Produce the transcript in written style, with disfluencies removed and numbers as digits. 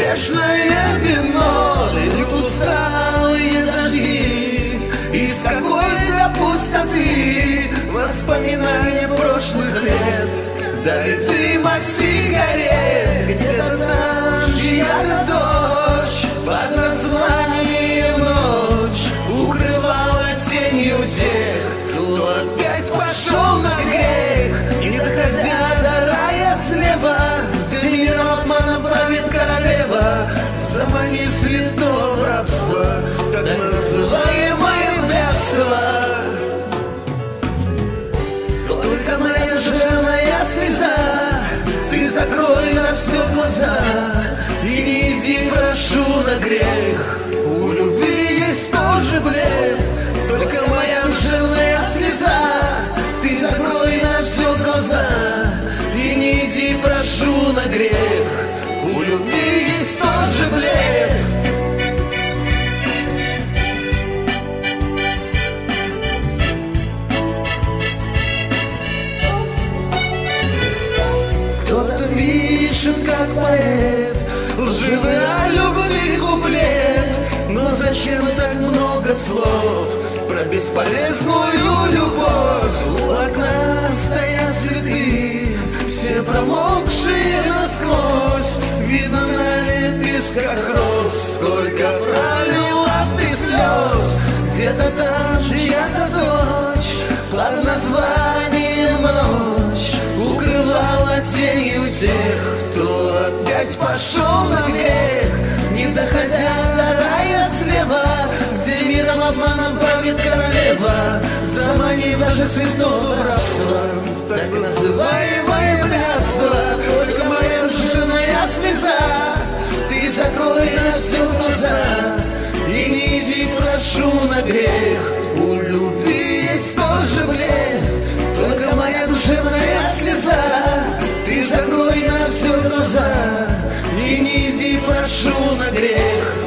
грешное вино, льют усталые дожди из какой-то пустоты, воспоминания прошлых лет. Дарит дым от сигарет, где-то там чья-то дочь под названием ночь укрывала тенью тех, кто опять пошел на грех, не доходя до рая слева, где миром обманом правит королева. Замани святого в рабство, так называемое блядство. Только моя жирная слеза, ты закрой на все глаза и не иди, прошу, на грех. У любви есть тоже блеф. Только моя жирная слеза, ты закрой на все глаза и не иди, прошу, на грех. У любви есть тоже блеф. Кто-то пишет, как поэт, лживый о любви куплет. Но зачем так много слов про бесполезную любовь? У окна стоят цветы, все промокшие насквозь. Видно на лепестках роз, сколько пролила ты слез. Где-то там чья-то дочь под названием ночь укрывала тенью тех, кто опять пошел на грех, не доходя до рая слева, где миром обманом правит королева. Замани даже святого рабства, так называемое блядство. Только моя жирная слеза, ты закрой на все глаза и не иди, прошу, на грех. У любви есть тоже блеф. Только моя душевная слеза, ты закрой на все глаза и не иди, прошу, на грех.